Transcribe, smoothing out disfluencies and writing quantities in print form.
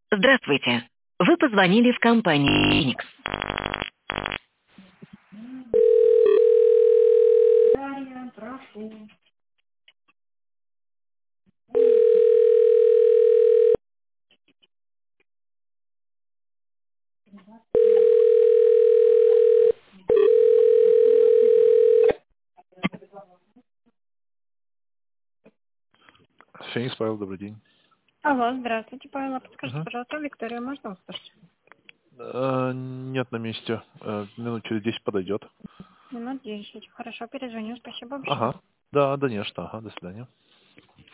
Здравствуйте. Вы позвонили в компанию Феникс. Дарья, прошу. Феникс Павел, добрый день. Алло, здравствуйте, Павел. Подскажите, Мгм. пожалуйста, Викторию можно услышать? Нет на месте. Минут через 10 подойдет. Минут 10. Хорошо, перезвоню. Спасибо большое. Ага. Да, конечно. Ага, до свидания.